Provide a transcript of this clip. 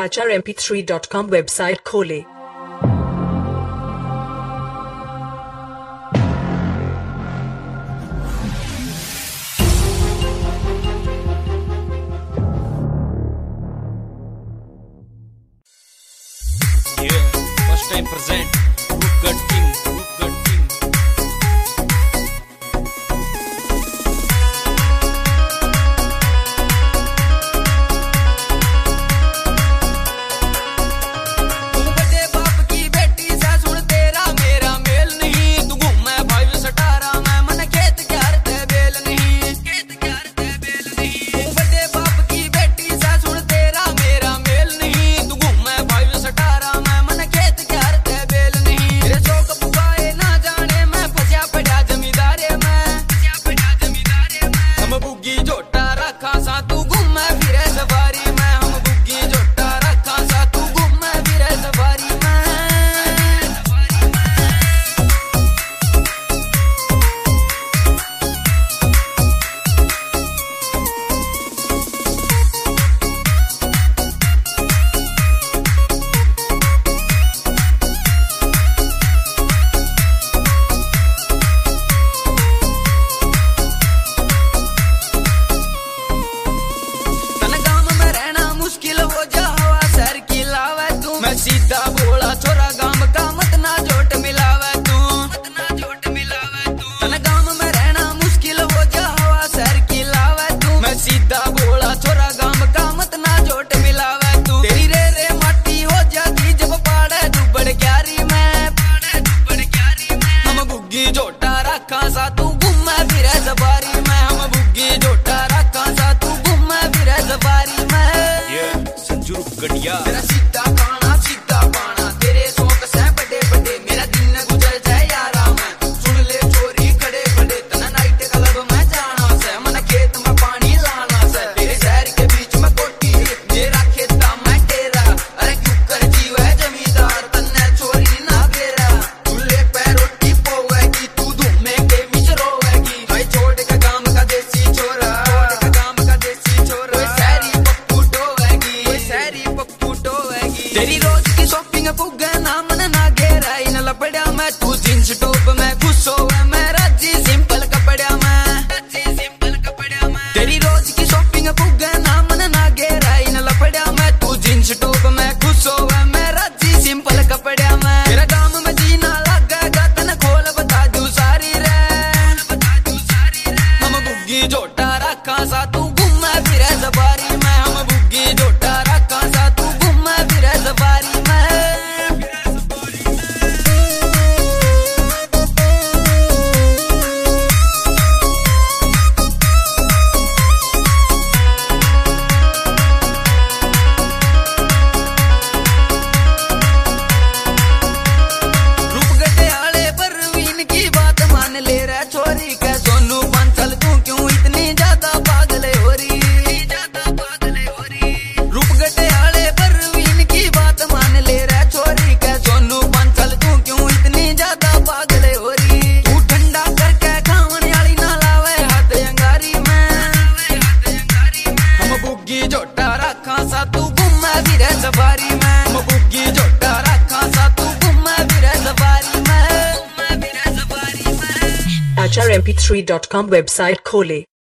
HRMP3.com website खोले। First time present Rupert King. सीधा बोला छोरा गाम का मत ना जोट मिलावे तू तन गाम में रहना मुश्किल हो जा हवा शहर की लावे तू। मैं सीधा बोला छोरा गाम का मत ना जोट मिलावे तू। तेरी रे माटी हो जाती जब पाड़े दुबड़ क्यारी में हम बुग्गी जोटा रखा सा तू घूमे फिरे सवारी में। हम बुग्गी जोटा रखा सा तू घूमे फिरे सवारी में। संजू गटिया सीधा तेरी रोज की शॉपिंग पुगे ना मन ना घेरा इन लपड़ा मैं तू जींस टॉप में खुश होवे मैं राजी सिंपल कपड़ा में तेरी रोज की शॉपिंग पुगे ना मन ना घेरा इन लपड़ा मैं तू जींस टॉप में खुश होवे मैं राजी सिंपल कपड़ा में। तेरा काम में जीना लगेगा तन खोल बता दू सारी रे हम बुग्गी जोटा रखा सा तू घूमे फिरे सवारी में। हम बुग्गी जोटा रखा सा तू घूमे फिरे सवारी में। रूपगढ़े आले परवीन की बात मान ले रे छोरी के सोनू पंचल तू क्यों इतनी ज्यादा पागल हो रही। रूपगढ़े आले परवीन की बात मान ले रे छोरी के सोनू पंचल तू क्यों इतनी ज्यादा पागल हो रही। तू ठंडा करके खावने वाली ना लावे हाथ अंगारी में। हम बुग्गी जोटा रखा सा तू घूमे फिरे सवारी में। हम बुग्गी जोटा रखा सा तू घूमे फिरे सवारी में। HRMP3.com वेबसाइट खोले।